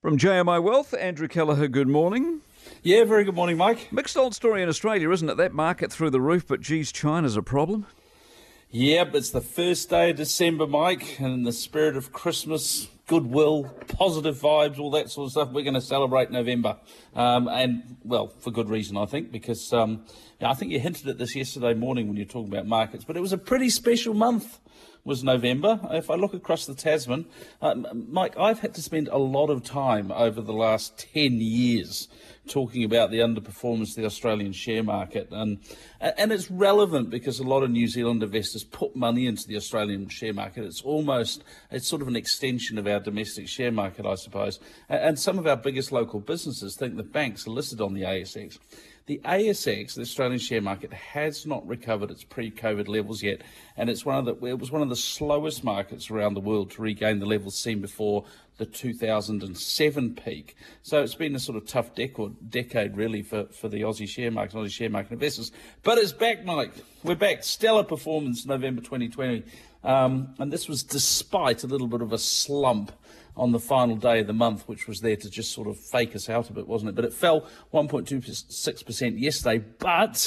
From JMI Wealth, Andrew Kelleher, good morning. Yeah, very good morning, Mike. Mixed old story in Australia, isn't it? That market through the roof, but geez, China's a problem. Yep, it's the first day of December, Mike, and in the spirit of Christmas, goodwill, positive vibes, all that sort of stuff, we're going to celebrate November. Well, for good reason, I think, because I think you hinted at this yesterday morning when you were talking about markets, but it was a pretty special month, was November. If I look across the Tasman, Mike, I've had to spend a lot of time over the last 10 years talking about the underperformance of the Australian share market. And it's relevant because a lot of New Zealand investors put money into the Australian share market. It's sort of an extension of our domestic share market, I suppose. And some of our biggest local businesses think that banks are listed on the ASX. The ASX, the Australian share market, has not recovered its pre-COVID levels yet, and it was one of the slowest markets around the world to regain the levels seen before the 2007 peak. So it's been a sort of tough decade really for the Aussie share market, Aussie share market investors. But it's back, Mike. We're back. Stellar performance November 2020. And this was despite a little bit of a slump on the final day of the month, which was there to just sort of fake us out a bit, wasn't it? But it fell 1.26% yesterday, but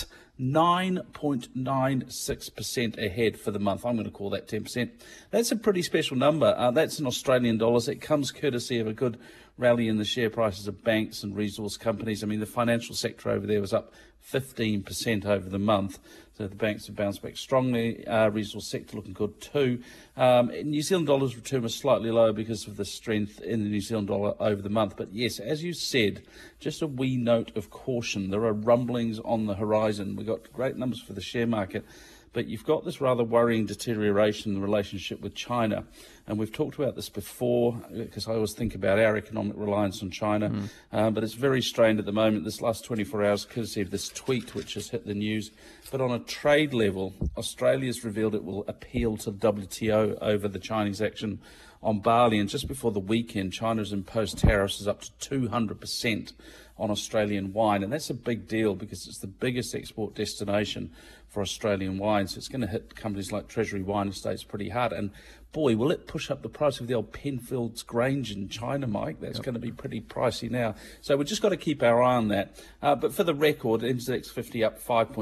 9.96% ahead for the month. I'm going to call that 10%. That's a pretty special number. That's in Australian dollars. It comes courtesy of a good rally in the share prices of banks and resource companies. I mean, the financial sector over there was up 15% over the month. So the banks have bounced back strongly. Resource sector looking good too. New Zealand dollar's return was slightly lower because of the strength in the New Zealand dollar over the month. But yes, as you said, just a wee note of caution. There are rumblings on the horizon. We've got great numbers for the share market, but you've got this rather worrying deterioration in the relationship with China. And we've talked about this before, because I always think about our economic reliance on China. But it's very strained at the moment, this last 24 hours, courtesy of this tweet which has hit the news. But on a trade level, Australia's revealed it will appeal to the WTO over the Chinese action on barley. And just before the weekend, China's imposed tariffs is up to 200% on Australian wine. And that's a big deal because it's the biggest export destination for Australian wine. So it's going to hit companies like Treasury Wine Estates pretty hard. And boy, will it push up the price of the old Penfolds Grange in China, Mike. That's going to be pretty pricey now. So we've just got to keep our eye on that. But for the record, NZX 50 up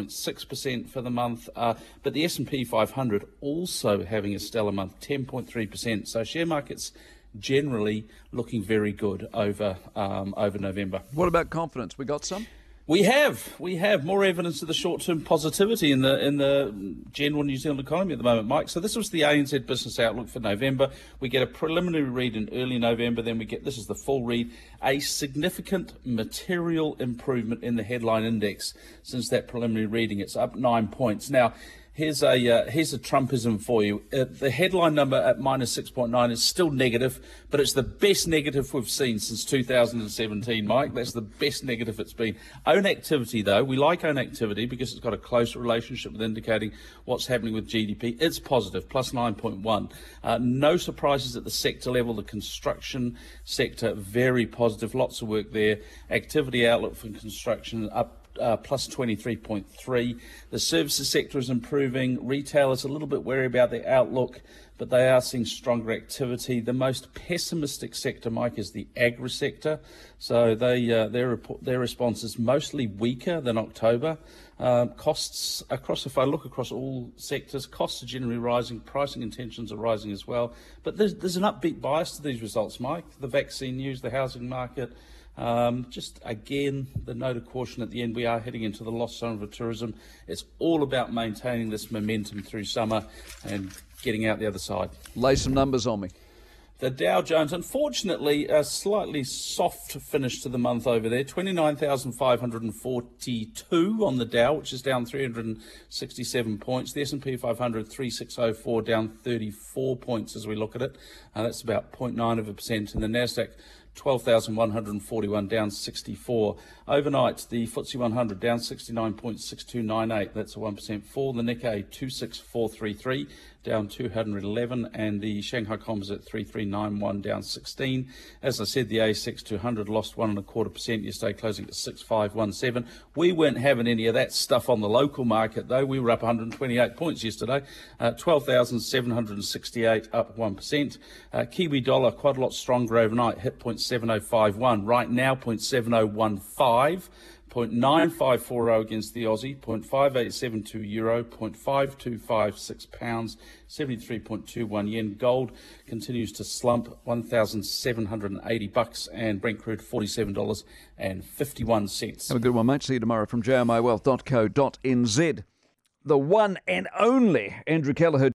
5.6% for the month. But the S&P 500 also having a stellar month, 10.3%. So share markets generally looking very good over November. What about confidence? We got some? We have more evidence of the short-term positivity in the general New Zealand economy at the moment, Mike. So this was the ANZ Business Outlook for November. We get a preliminary read in early November, then this is the full read, a significant material improvement in the headline index since that preliminary reading. It's up 9 points. Now, here's a Trumpism for you. The headline number at minus 6.9 is still negative, but it's the best negative we've seen since 2017, Mike. That's the best negative it's been. Own activity, though, we like own activity because it's got a close relationship with indicating what's happening with GDP. It's positive, plus 9.1. No surprises at the sector level. The construction sector, very positive. Lots of work there. Activity outlook for construction up plus 23.3. The services sector is improving. Retail is a little bit wary about the outlook, but they are seeing stronger activity. The most pessimistic sector, Mike, is the agri sector. So their response is mostly weaker than October. Costs if I look across all sectors, costs are generally rising. Pricing intentions are rising as well. But there's an upbeat bias to these results, Mike. The vaccine news, the housing market. Just again, the note of caution at the end, we are heading into the lost zone of tourism. It's all about maintaining this momentum through summer and getting out the other side. Lay some numbers on me. The Dow Jones, unfortunately, a slightly soft finish to the month over there. 29,542 on the Dow, which is down 367 points. The S&P 500, 3604, down 34 points as we look at it. That's about 0.9%. And the Nasdaq, 12,141, down 64. Overnight, the FTSE 100 down 69.6298. That's a 1% fall. The Nikkei 26433 down 211, and the Shanghai Composite 3391 down 16. As I said, the ASX 200 lost 1.25% yesterday, closing at 6517. We weren't having any of that stuff on the local market, though. We were up 128 points yesterday, 12,768, up 1%. Kiwi dollar quite a lot stronger overnight, hit 0.7051. Right now, 0.7015. 0.9540 against the Aussie, 0.5872 euro, 0.5256 pounds, 73.21 yen. Gold continues to slump, $1,780, and Brent crude $47.51. Have a good one, mate. See you tomorrow from jmiwealth.co.nz. The one and only Andrew Kelleher.